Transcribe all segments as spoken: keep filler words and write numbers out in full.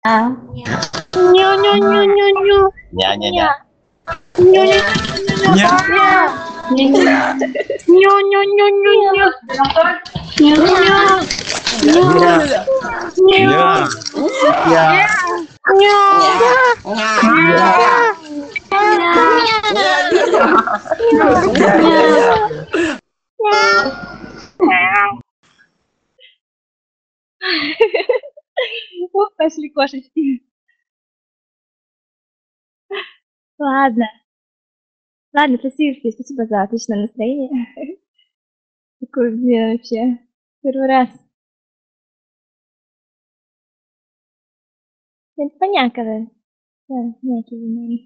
À, Nho nho nho nho nho. Ня-ня-ня. Ня. Nho nho nho nho nho nho. Ня. Ня. ня-ня-ня. Nho nho nho nho nho. Нё. Нё. Ня. Нё. Ня. Я. Нё. Ня. Ух, пошли кошечки. Ладно. Ладно, спасибо, спасибо за отличное настроение. Такое мне вообще первый раз. Это поняковое. Да, мягкие мои.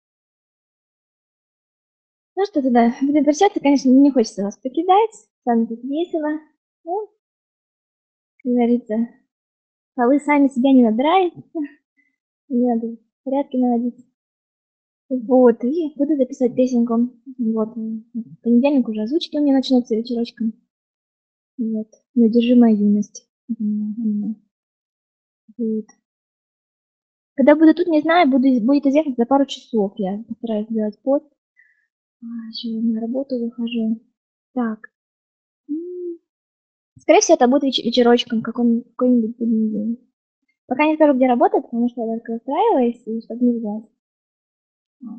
Ну что тогда, будем прощаться, конечно, не хочется вас покидать. С вами тут весело. Ну, как говорится, полы сами себя не надраят. Не надо порядки наводить. Вот, и буду записывать песенку. Вот, в понедельник уже озвучки у меня начнутся вечерочком. Вот, неудержимая юность. Вот. Когда буду тут, не знаю, буду, будет известно за пару часов. Я постараюсь сделать пост. А, еще на работу выхожу. Так. М, Скорее всего, это будет веч- вечерочком, какой- какой-нибудь будний день. Пока не скажу, где работать, потому что я только устраиваюсь, и чтобы не ждать. Вот.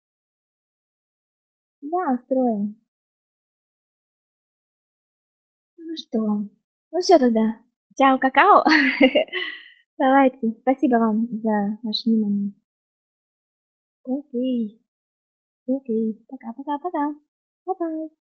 Да, устроим. Ну что, ну все тогда. Чао, какао. Давайте. Спасибо вам за ваше внимание. Окей. Окей. Пока-пока-пока. Пока.